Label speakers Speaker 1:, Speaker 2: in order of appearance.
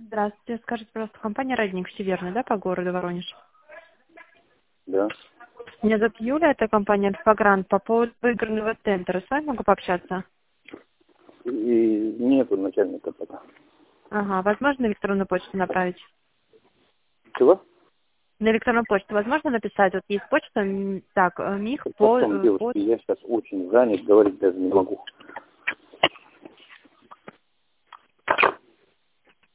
Speaker 1: Здравствуйте. Скажите, пожалуйста, компания «Родник» Северный, да, по городу Воронеж?
Speaker 2: Да.
Speaker 1: Меня зовут Юля, это компания «Альфа-Грант». По поводу выигранного тендера с вами могу пообщаться?
Speaker 2: И нету начальника пока.
Speaker 1: Ага, возможно на электронную почту направить?
Speaker 2: Чего?
Speaker 1: На электронную почту возможно написать? Вот есть почта, так, МИХ
Speaker 2: Потом,
Speaker 1: по...
Speaker 2: девушки, я сейчас очень занят, говорить даже не могу.